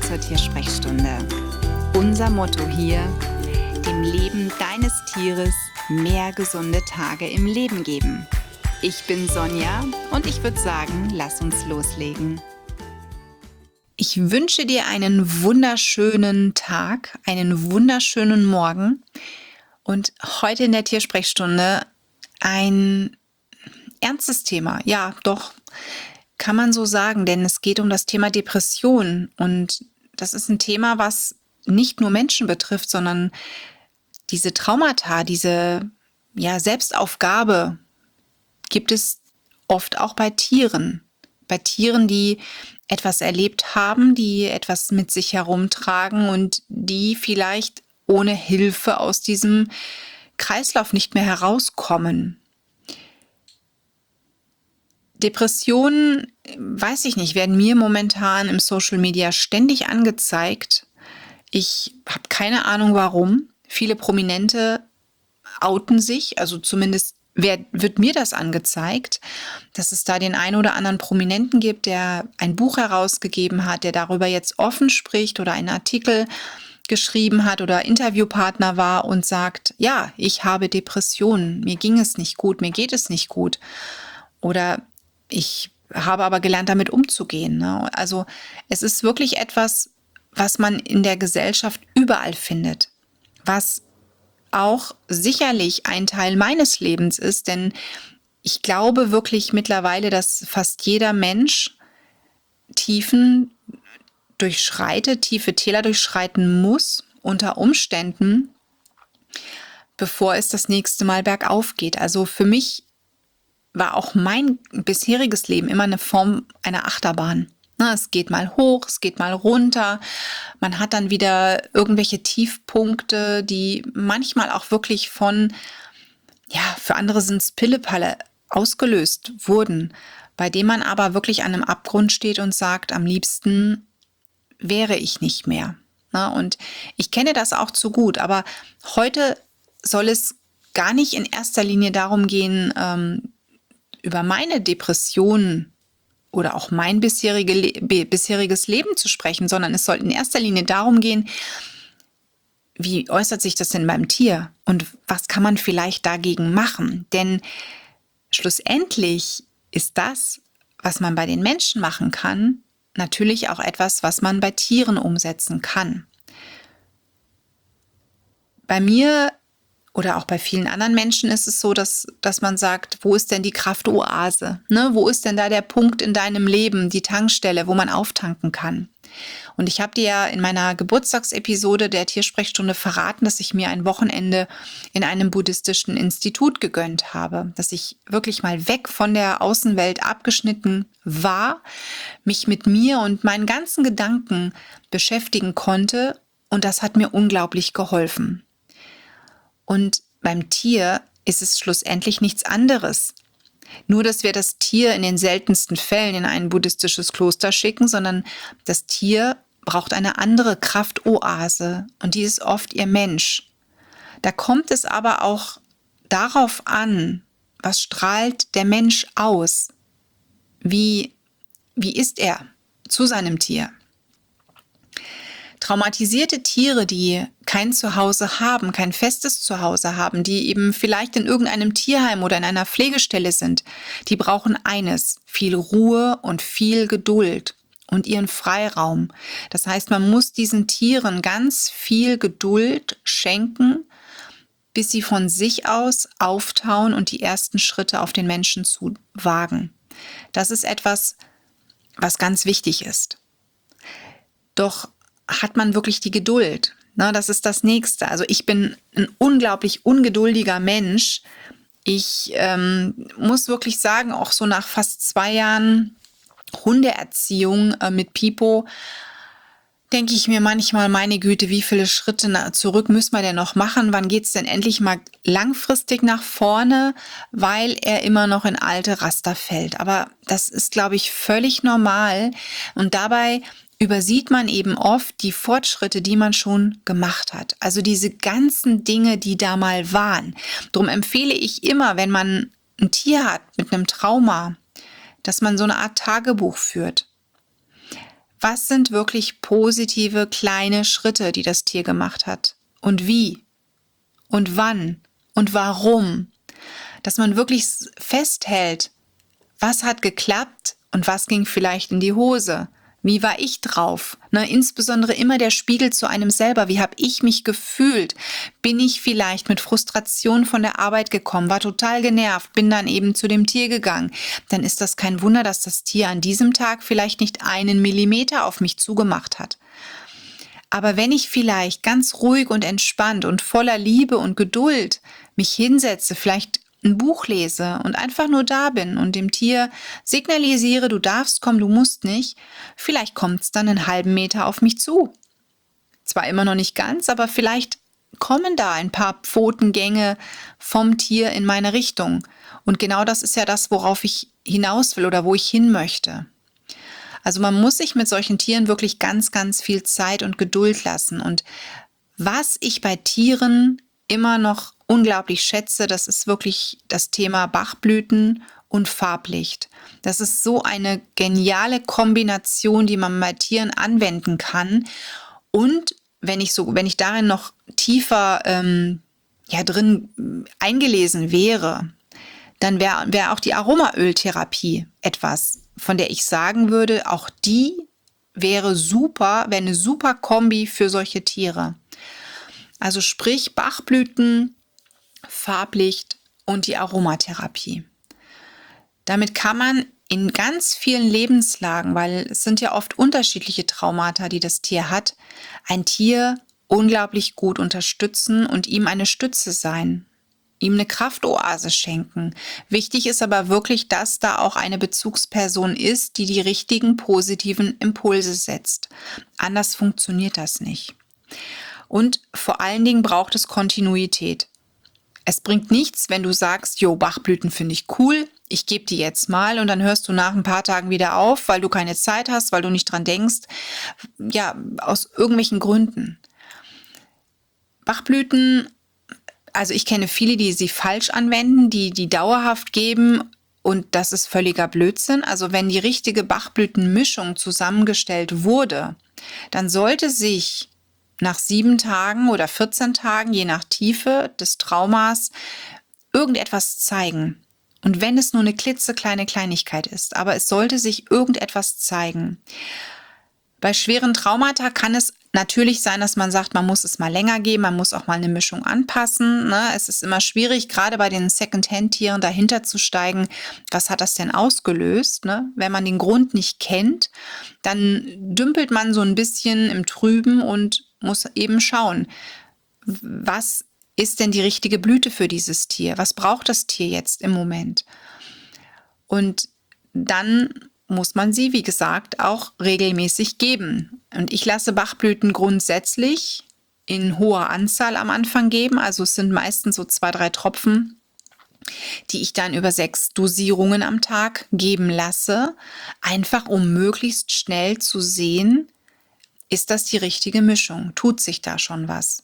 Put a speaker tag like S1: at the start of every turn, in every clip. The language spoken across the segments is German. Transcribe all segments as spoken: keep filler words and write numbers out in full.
S1: zur Tiersprechstunde. Unser Motto hier: dem Leben deines Tieres mehr gesunde Tage im Leben geben. Ich bin Sonja und ich würde sagen, lass uns loslegen. Ich wünsche dir einen wunderschönen Tag, einen wunderschönen Morgen und heute in der Tiersprechstunde ein ernstes Thema. Ja, doch, kann man so sagen, denn es geht um das Thema Depression und das ist ein Thema, was nicht nur Menschen betrifft, sondern diese Traumata, diese ja, Selbstaufgabe gibt es oft auch bei Tieren. Bei Tieren, die etwas erlebt haben, die etwas mit sich herumtragen und die vielleicht ohne Hilfe aus diesem Kreislauf nicht mehr herauskommen. Depressionen, weiß ich nicht, werden mir momentan im Social Media ständig angezeigt. Ich habe keine Ahnung warum. Viele Prominente outen sich, also zumindest wer, wird mir das angezeigt, dass es da den einen oder anderen Prominenten gibt, der ein Buch herausgegeben hat, der darüber jetzt offen spricht oder einen Artikel geschrieben hat oder Interviewpartner war und sagt, ja, ich habe Depressionen, mir ging es nicht gut, mir geht es nicht gut. Oder ich habe aber gelernt, damit umzugehen. Ne? Also es ist wirklich etwas, was man in der Gesellschaft überall findet, was auch sicherlich ein Teil meines Lebens ist, denn ich glaube wirklich mittlerweile, dass fast jeder Mensch Tiefen durchschreitet, tiefe Täler durchschreiten muss, unter Umständen, bevor es das nächste Mal bergauf geht. Also für mich war auch mein bisheriges Leben immer eine Form einer Achterbahn. Es geht mal hoch, es geht mal runter. Man hat dann wieder irgendwelche Tiefpunkte, die manchmal auch wirklich von, ja, für andere sind es Pillepalle ausgelöst wurden, bei dem man aber wirklich an einem Abgrund steht und sagt, am liebsten wäre ich nicht mehr. Und ich kenne das auch zu gut, aber heute soll es gar nicht in erster Linie darum gehen, ähm, über meine Depressionen oder auch mein bisherige Le- bisheriges Leben zu sprechen, sondern es soll in erster Linie darum gehen, wie äußert sich das denn beim Tier und was kann man vielleicht dagegen machen? Denn schlussendlich ist das, was man bei den Menschen machen kann, natürlich auch etwas, was man bei Tieren umsetzen kann. Bei mir oder auch bei vielen anderen Menschen ist es so, dass, dass man sagt, wo ist denn die Kraftoase? Ne? Wo ist denn da der Punkt in deinem Leben, die Tankstelle, wo man auftanken kann? Und ich habe dir ja in meiner Geburtstagsepisode der Tiersprechstunde verraten, dass ich mir ein Wochenende in einem buddhistischen Institut gegönnt habe, dass ich wirklich mal weg von der Außenwelt abgeschnitten war, mich mit mir und meinen ganzen Gedanken beschäftigen konnte und das hat mir unglaublich geholfen. Und beim Tier ist es schlussendlich nichts anderes. Nur, dass wir das Tier in den seltensten Fällen in ein buddhistisches Kloster schicken, sondern das Tier braucht eine andere Kraftoase und die ist oft ihr Mensch. Da kommt es aber auch darauf an, was strahlt der Mensch aus? Wie, wie ist er zu seinem Tier? Traumatisierte Tiere, die kein Zuhause haben, kein festes Zuhause haben, die eben vielleicht in irgendeinem Tierheim oder in einer Pflegestelle sind, die brauchen eines, viel Ruhe und viel Geduld und ihren Freiraum. Das heißt, man muss diesen Tieren ganz viel Geduld schenken, bis sie von sich aus auftauen und die ersten Schritte auf den Menschen zu wagen. Das ist etwas, was ganz wichtig ist. Doch hat man wirklich die Geduld? Na, das ist das Nächste. Also ich bin ein unglaublich ungeduldiger Mensch. Ich ähm, muss wirklich sagen, auch so nach fast zwei Jahren Hundeerziehung äh, mit Pipo, denke ich mir manchmal, meine Güte, wie viele Schritte na- zurück müssen wir denn noch machen? Wann geht es denn endlich mal langfristig nach vorne? Weil er immer noch in alte Raster fällt. Aber das ist, glaube ich, völlig normal. Und dabei übersieht man eben oft die Fortschritte, die man schon gemacht hat. Also diese ganzen Dinge, die da mal waren. Darum empfehle ich immer, wenn man ein Tier hat mit einem Trauma, dass man so eine Art Tagebuch führt. Was sind wirklich positive kleine Schritte, die das Tier gemacht hat? Und wie? Und wann? Und warum? Dass man wirklich festhält, was hat geklappt und was ging vielleicht in die Hose? Wie war ich drauf? Ne, insbesondere immer der Spiegel zu einem selber. Wie habe ich mich gefühlt? Bin ich vielleicht mit Frustration von der Arbeit gekommen, war total genervt, bin dann eben zu dem Tier gegangen? Dann ist das kein Wunder, dass das Tier an diesem Tag vielleicht nicht einen Millimeter auf mich zugemacht hat. Aber wenn ich vielleicht ganz ruhig und entspannt und voller Liebe und Geduld mich hinsetze, vielleicht ein Buch lese und einfach nur da bin und dem Tier signalisiere, du darfst kommen, du musst nicht, vielleicht kommt es dann einen halben Meter auf mich zu. Zwar immer noch nicht ganz, aber vielleicht kommen da ein paar Pfotengänge vom Tier in meine Richtung. Und genau das ist ja das, worauf ich hinaus will oder wo ich hin möchte. Also man muss sich mit solchen Tieren wirklich ganz, ganz viel Zeit und Geduld lassen. Und was ich bei Tieren immer noch unglaublich schätze, das ist wirklich das Thema Bachblüten und Farblicht. Das ist so eine geniale Kombination, die man bei Tieren anwenden kann. Und wenn ich so, wenn ich darin noch tiefer ähm, ja, drin eingelesen wäre, dann wäre wär auch die Aromaöltherapie etwas, von der ich sagen würde, auch die wäre super, wäre eine super Kombi für solche Tiere. Also sprich Bachblüten, Farblicht und die Aromatherapie. Damit kann man in ganz vielen Lebenslagen, weil es sind ja oft unterschiedliche Traumata, die das Tier hat, ein Tier unglaublich gut unterstützen und ihm eine Stütze sein, ihm eine Kraftoase schenken. Wichtig ist aber wirklich, dass da auch eine Bezugsperson ist, die die richtigen positiven Impulse setzt. Anders funktioniert das nicht. Und vor allen Dingen braucht es Kontinuität. Es bringt nichts, wenn du sagst, jo, Bachblüten finde ich cool, ich gebe die jetzt mal und dann hörst du nach ein paar Tagen wieder auf, weil du keine Zeit hast, weil du nicht dran denkst. Ja, aus irgendwelchen Gründen. Bachblüten, also ich kenne viele, die sie falsch anwenden, die die dauerhaft geben und das ist völliger Blödsinn. Also wenn die richtige Bachblütenmischung zusammengestellt wurde, dann sollte sich nach sieben Tagen oder vierzehn Tagen, je nach Tiefe des Traumas, irgendetwas zeigen. Und wenn es nur eine klitzekleine Kleinigkeit ist, aber es sollte sich irgendetwas zeigen. Bei schweren Traumata kann es natürlich sein, dass man sagt, man muss es mal länger geben, man muss auch mal eine Mischung anpassen. Ne? Es ist immer schwierig, gerade bei den Secondhand-Tieren dahinter zu steigen, was hat das denn ausgelöst? Ne? Wenn man den Grund nicht kennt, dann dümpelt man so ein bisschen im Trüben und muss eben schauen, was ist denn die richtige Blüte für dieses Tier? Was braucht das Tier jetzt im Moment? Und dann muss man sie, wie gesagt, auch regelmäßig geben. Und ich lasse Bachblüten grundsätzlich in hoher Anzahl am Anfang geben. Also es sind meistens so zwei, drei Tropfen, die ich dann über sechs Dosierungen am Tag geben lasse. Einfach um möglichst schnell zu sehen, ist das die richtige Mischung? Tut sich da schon was?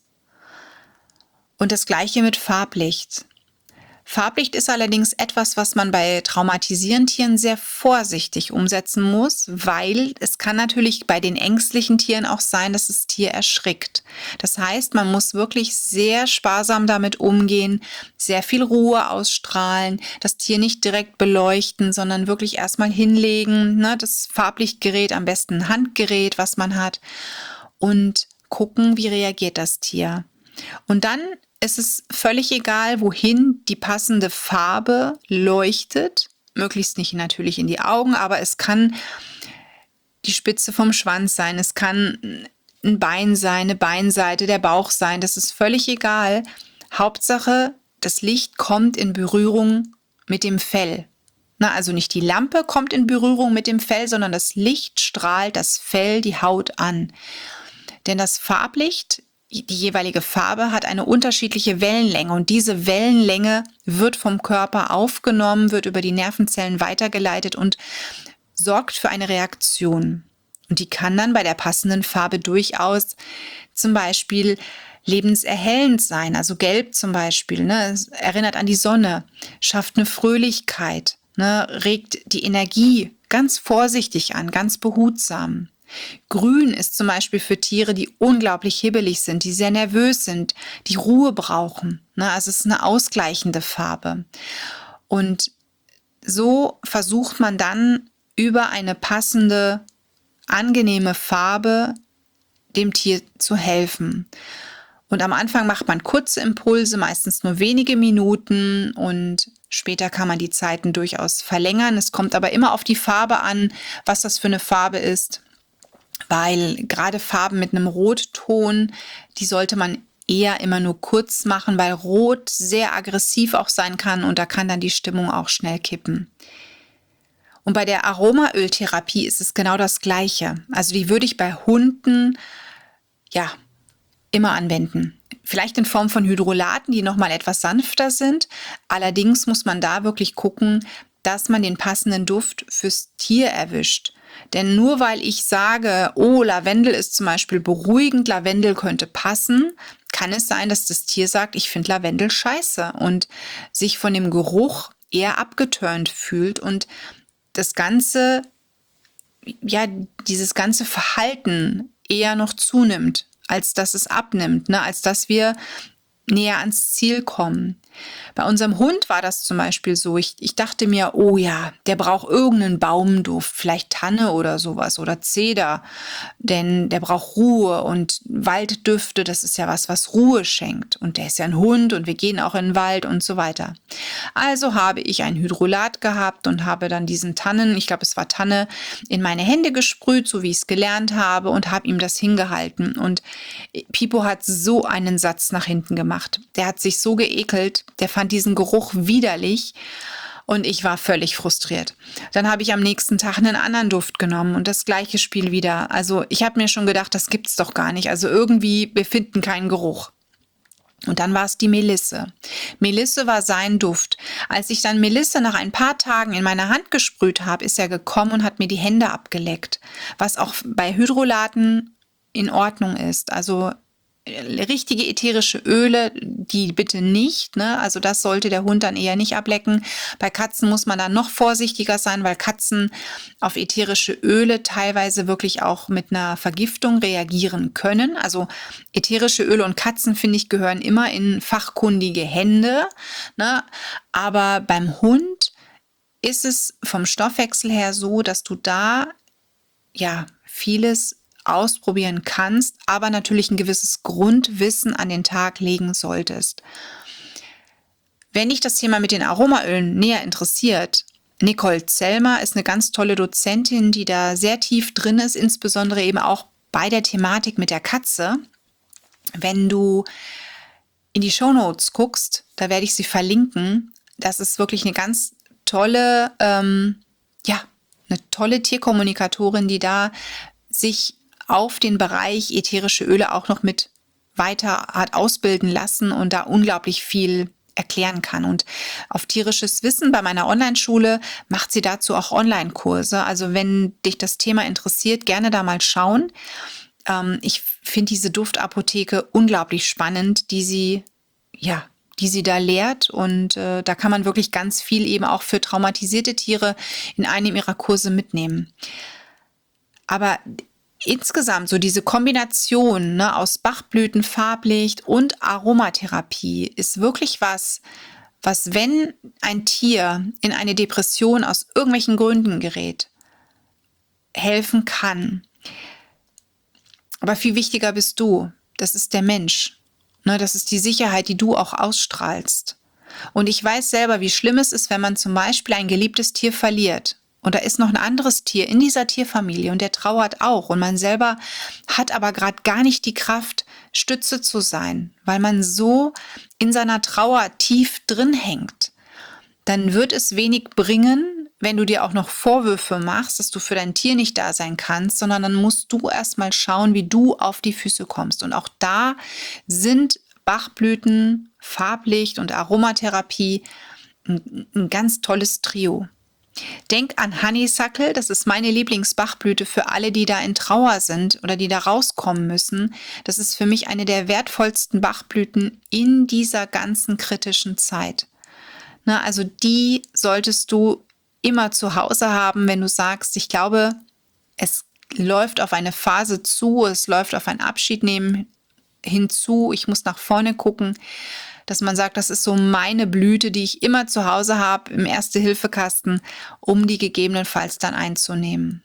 S1: Und das Gleiche mit Farblicht. Farblicht ist allerdings etwas, was man bei traumatisierenden Tieren sehr vorsichtig umsetzen muss, weil es kann natürlich bei den ängstlichen Tieren auch sein, dass das Tier erschrickt. Das heißt, man muss wirklich sehr sparsam damit umgehen, sehr viel Ruhe ausstrahlen, das Tier nicht direkt beleuchten, sondern wirklich erstmal hinlegen, ne, das Farblichtgerät, am besten ein Handgerät, was man hat, und gucken, wie reagiert das Tier. Und dann ist es völlig egal, wohin die passende Farbe leuchtet. Möglichst nicht natürlich in die Augen, aber es kann die Spitze vom Schwanz sein, es kann ein Bein sein, eine Beinseite, der Bauch sein. Das ist völlig egal. Hauptsache, das Licht kommt in Berührung mit dem Fell. Na, also nicht die Lampe kommt in Berührung mit dem Fell, sondern das Licht strahlt das Fell, die Haut an. Denn das Farblicht, die jeweilige Farbe hat eine unterschiedliche Wellenlänge und diese Wellenlänge wird vom Körper aufgenommen, wird über die Nervenzellen weitergeleitet und sorgt für eine Reaktion. Und die kann dann bei der passenden Farbe durchaus zum Beispiel lebenserhellend sein, also gelb zum Beispiel, ne, es erinnert an die Sonne, schafft eine Fröhlichkeit, ne, regt die Energie ganz vorsichtig an, ganz behutsam. Grün ist zum Beispiel für Tiere, die unglaublich hibbelig sind, die sehr nervös sind, die Ruhe brauchen. Ne? Also es ist eine ausgleichende Farbe. Und so versucht man dann über eine passende, angenehme Farbe dem Tier zu helfen. Und am Anfang macht man kurze Impulse, meistens nur wenige Minuten, und später kann man die Zeiten durchaus verlängern. Es kommt aber immer auf die Farbe an, was das für eine Farbe ist, weil gerade Farben mit einem Rotton, die sollte man eher immer nur kurz machen, weil Rot sehr aggressiv auch sein kann und da kann dann die Stimmung auch schnell kippen. Und bei der Aromaöltherapie ist es genau das Gleiche. Also die würde ich bei Hunden ja immer anwenden. Vielleicht in Form von Hydrolaten, die nochmal etwas sanfter sind. Allerdings muss man da wirklich gucken, dass man den passenden Duft fürs Tier erwischt. Denn nur weil ich sage, oh, Lavendel ist zum Beispiel beruhigend, Lavendel könnte passen, kann es sein, dass das Tier sagt, ich finde Lavendel scheiße und sich von dem Geruch eher abgeturnt fühlt und das ganze, ja, dieses ganze Verhalten eher noch zunimmt, als dass es abnimmt, ne? Als dass wir näher ans Ziel kommen. Bei unserem Hund war das zum Beispiel so. Ich, ich dachte mir, oh ja, der braucht irgendeinen Baumduft, vielleicht Tanne oder sowas oder Zeder, denn der braucht Ruhe und Walddüfte, das ist ja was, was Ruhe schenkt. Und der ist ja ein Hund und wir gehen auch in den Wald und so weiter. Also habe ich ein Hydrolat gehabt und habe dann diesen Tannen, ich glaube es war Tanne, in meine Hände gesprüht, so wie ich es gelernt habe, und habe ihm das hingehalten. Und Pipo hat so einen Satz nach hinten gemacht. Der hat sich so geekelt, der fand diesen Geruch widerlich und ich war völlig frustriert. Dann habe ich am nächsten Tag einen anderen Duft genommen und das gleiche Spiel wieder. Also ich habe mir schon gedacht, das gibt's doch gar nicht. Also irgendwie, wir finden keinen Geruch. Und dann war es die Melisse. Melisse war sein Duft. Als ich dann Melisse nach ein paar Tagen in meine Hand gesprüht habe, ist er gekommen und hat mir die Hände abgeleckt. Was auch bei Hydrolaten in Ordnung ist. Also richtige ätherische Öle, die bitte nicht, ne? Also das sollte der Hund dann eher nicht ablecken. Bei Katzen muss man dann noch vorsichtiger sein, weil Katzen auf ätherische Öle teilweise wirklich auch mit einer Vergiftung reagieren können. Also ätherische Öle und Katzen, finde ich, gehören immer in fachkundige Hände, ne? Aber beim Hund ist es vom Stoffwechsel her so, dass du da ja vieles ausprobieren kannst, aber natürlich ein gewisses Grundwissen an den Tag legen solltest. Wenn dich das Thema mit den Aromaölen näher interessiert, Nicole Zelmer ist eine ganz tolle Dozentin, die da sehr tief drin ist, insbesondere eben auch bei der Thematik mit der Katze. Wenn du in die Shownotes guckst, da werde ich sie verlinken. Das ist wirklich eine ganz tolle, ähm, ja, eine tolle Tierkommunikatorin, die da sich auf den Bereich ätherische Öle auch noch mit weiter hat ausbilden lassen und da unglaublich viel erklären kann. Und auf tierisches Wissen bei meiner Online-Schule macht sie dazu auch Online-Kurse. Also wenn dich das Thema interessiert, gerne da mal schauen. Ähm, ich finde diese Duftapotheke unglaublich spannend, die sie, ja, die sie da lehrt. Und äh, da kann man wirklich ganz viel eben auch für traumatisierte Tiere in einem ihrer Kurse mitnehmen. Aber insgesamt so diese Kombination, ne, aus Bachblüten, Farblicht und Aromatherapie ist wirklich was, was, wenn ein Tier in eine Depression aus irgendwelchen Gründen gerät, helfen kann. Aber viel wichtiger bist du. Das ist der Mensch. Ne, das ist die Sicherheit, die du auch ausstrahlst. Und ich weiß selber, wie schlimm es ist, wenn man zum Beispiel ein geliebtes Tier verliert. Und da ist noch ein anderes Tier in dieser Tierfamilie und der trauert auch. Und man selber hat aber gerade gar nicht die Kraft, Stütze zu sein, weil man so in seiner Trauer tief drin hängt. Dann wird es wenig bringen, wenn du dir auch noch Vorwürfe machst, dass du für dein Tier nicht da sein kannst, sondern dann musst du erstmal schauen, wie du auf die Füße kommst. Und auch da sind Bachblüten, Farblicht und Aromatherapie ein, ein ganz tolles Trio. Denk an Honeysuckle, das ist meine Lieblingsbachblüte für alle, die da in Trauer sind oder die da rauskommen müssen. Das ist für mich eine der wertvollsten Bachblüten in dieser ganzen kritischen Zeit. Na, also die solltest du immer zu Hause haben, wenn du sagst, ich glaube, es läuft auf eine Phase zu, es läuft auf ein Abschiednehmen hinzu, ich muss nach vorne gucken, dass man sagt, das ist so meine Blüte, die ich immer zu Hause habe im Erste-Hilfe-Kasten, um die gegebenenfalls dann einzunehmen.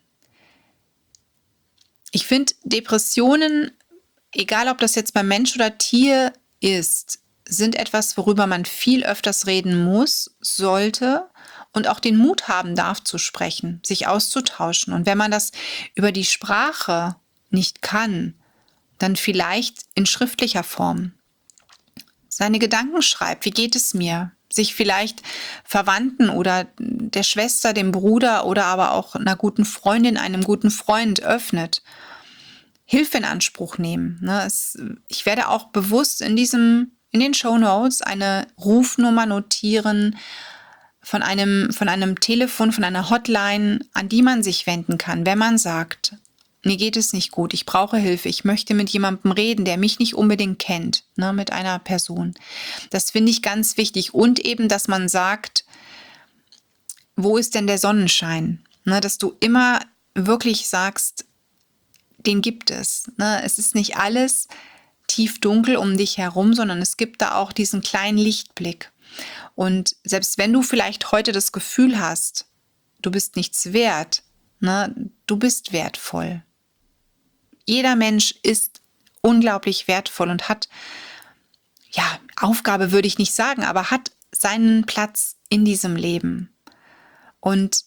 S1: Ich finde, Depressionen, egal ob das jetzt beim Mensch oder Tier ist, sind etwas, worüber man viel öfters reden muss, sollte und auch den Mut haben darf zu sprechen, sich auszutauschen. Und wenn man das über die Sprache nicht kann, dann vielleicht in schriftlicher Form. Seine Gedanken schreibt, wie geht es mir? Sich vielleicht Verwandten oder der Schwester, dem Bruder oder aber auch einer guten Freundin, einem guten Freund öffnet. Hilfe in Anspruch nehmen. Ne? Es, ich werde auch bewusst in diesem, in den Shownotes eine Rufnummer notieren von einem, von einem Telefon, von einer Hotline, an die man sich wenden kann, wenn man sagt, mir geht es nicht gut, ich brauche Hilfe, ich möchte mit jemandem reden, der mich nicht unbedingt kennt, ne, mit einer Person. Das finde ich ganz wichtig. Und eben, dass man sagt, wo ist denn der Sonnenschein? Ne, dass du immer wirklich sagst, den gibt es. Ne? Es ist nicht alles tiefdunkel um dich herum, sondern es gibt da auch diesen kleinen Lichtblick. Und selbst wenn du vielleicht heute das Gefühl hast, du bist nichts wert, ne, du bist wertvoll. Jeder Mensch ist unglaublich wertvoll und hat, ja, Aufgabe würde ich nicht sagen, aber hat seinen Platz in diesem Leben. Und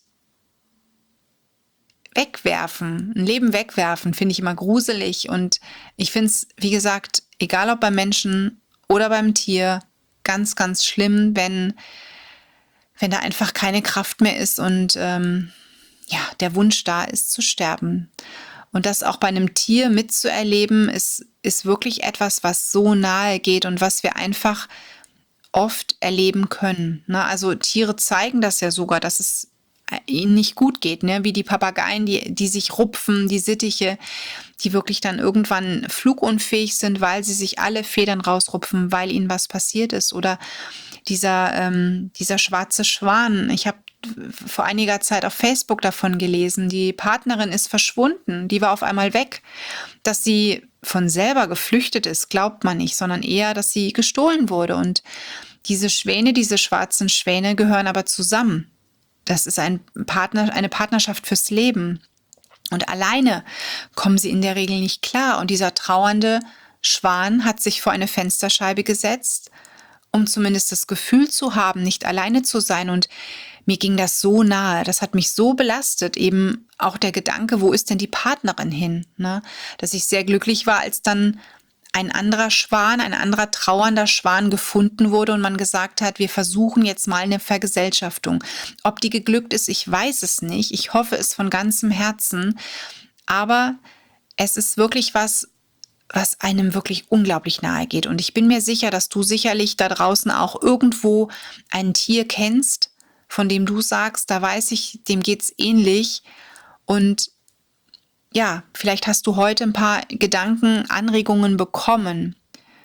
S1: wegwerfen, ein Leben wegwerfen, finde ich immer gruselig. Und ich finde es, wie gesagt, egal ob beim Menschen oder beim Tier, ganz, ganz schlimm, wenn, wenn da einfach keine Kraft mehr ist und ähm, ja, der Wunsch da ist zu sterben. Und das auch bei einem Tier mitzuerleben, ist, ist wirklich etwas, was so nahe geht und was wir einfach oft erleben können. Ne? Also Tiere zeigen das ja sogar, dass es ihnen nicht gut geht, ne? Wie die Papageien, die, die sich rupfen, die Sittiche, die wirklich dann irgendwann flugunfähig sind, weil sie sich alle Federn rausrupfen, weil ihnen was passiert ist. Oder dieser, ähm, dieser schwarze Schwan. Ich habe vor einiger Zeit auf Facebook davon gelesen, die Partnerin ist verschwunden, die war auf einmal weg. Dass sie von selber geflüchtet ist, glaubt man nicht, sondern eher, dass sie gestohlen wurde. Und diese Schwäne, diese schwarzen Schwäne gehören aber zusammen. Das ist ein Partner, eine Partnerschaft fürs Leben. Und alleine kommen sie in der Regel nicht klar. Und dieser trauernde Schwan hat sich vor eine Fensterscheibe gesetzt, um zumindest das Gefühl zu haben, nicht alleine zu sein. Und mir ging das so nahe. Das hat mich so belastet. Eben auch der Gedanke, wo ist denn die Partnerin hin? Ne? Dass ich sehr glücklich war, als dann ein anderer Schwan, ein anderer trauernder Schwan gefunden wurde und man gesagt hat, wir versuchen jetzt mal eine Vergesellschaftung. Ob die geglückt ist, ich weiß es nicht. Ich hoffe es von ganzem Herzen. Aber es ist wirklich was, was einem wirklich unglaublich nahe geht. Und ich bin mir sicher, dass du sicherlich da draußen auch irgendwo ein Tier kennst, von dem du sagst, da weiß ich, dem geht's ähnlich. Und ja, vielleicht hast du heute ein paar Gedanken, Anregungen bekommen,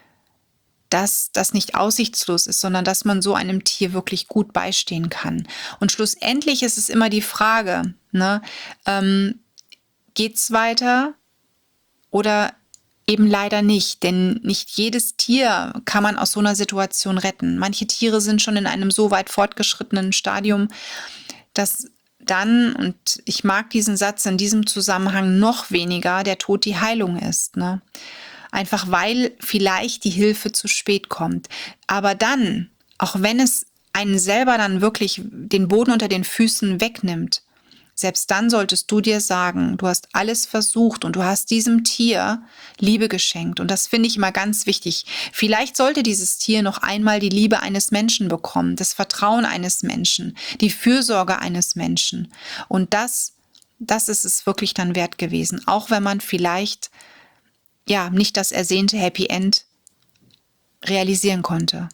S1: dass das nicht aussichtslos ist, sondern dass man so einem Tier wirklich gut beistehen kann. Und schlussendlich ist es immer die Frage, ne, ähm, geht's weiter oder eben leider nicht? Denn nicht jedes Tier kann man aus so einer Situation retten. Manche Tiere sind schon in einem so weit fortgeschrittenen Stadium, dass dann, und ich mag diesen Satz in diesem Zusammenhang noch weniger, der Tod die Heilung ist. Ne? Einfach weil vielleicht die Hilfe zu spät kommt. Aber dann, auch wenn es einen selber dann wirklich den Boden unter den Füßen wegnimmt, selbst dann solltest du dir sagen, du hast alles versucht und du hast diesem Tier Liebe geschenkt. Und das finde ich immer ganz wichtig. Vielleicht sollte dieses Tier noch einmal die Liebe eines Menschen bekommen, das Vertrauen eines Menschen, die Fürsorge eines Menschen. Und das, das ist es wirklich dann wert gewesen. Auch wenn man vielleicht ja nicht das ersehnte Happy End realisieren konnte.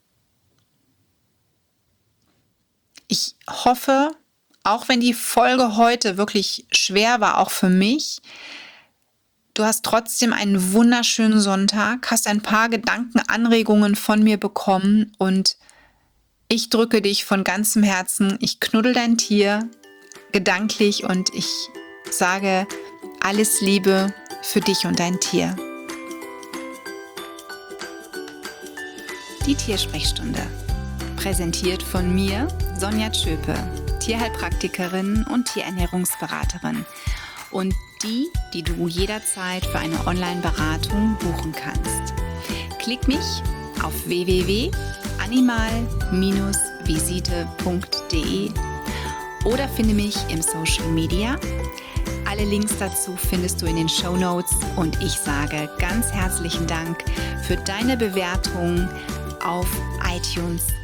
S1: Ich hoffe, auch wenn die Folge heute wirklich schwer war, auch für mich, du hast trotzdem einen wunderschönen Sonntag, hast ein paar Gedanken, Anregungen von mir bekommen und ich drücke dich von ganzem Herzen. Ich knuddel dein Tier gedanklich und ich sage Alles Liebe für dich und dein Tier. Die Tiersprechstunde. Präsentiert von mir, Sonja Tschöpe, Tierheilpraktikerin und Tierernährungsberaterin. Und die, die du jederzeit für eine Online-Beratung buchen kannst. Klick mich auf w w w punkt animal visite punkt d e oder finde mich im Social Media. Alle Links dazu findest du in den Shownotes und ich sage ganz herzlichen Dank für deine Bewertung auf iTunes